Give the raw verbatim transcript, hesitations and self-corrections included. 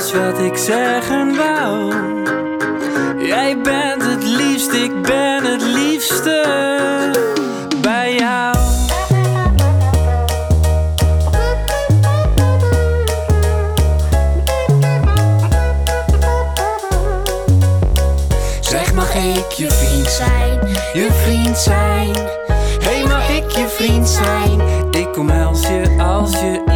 is wat ik zeggen wou. Jij bent het liefst, ik ben het liefste bij jou. Zeg, mag ik je vriend zijn, je vriend zijn? Hey, mag ik je vriend zijn? Ik omhels je als je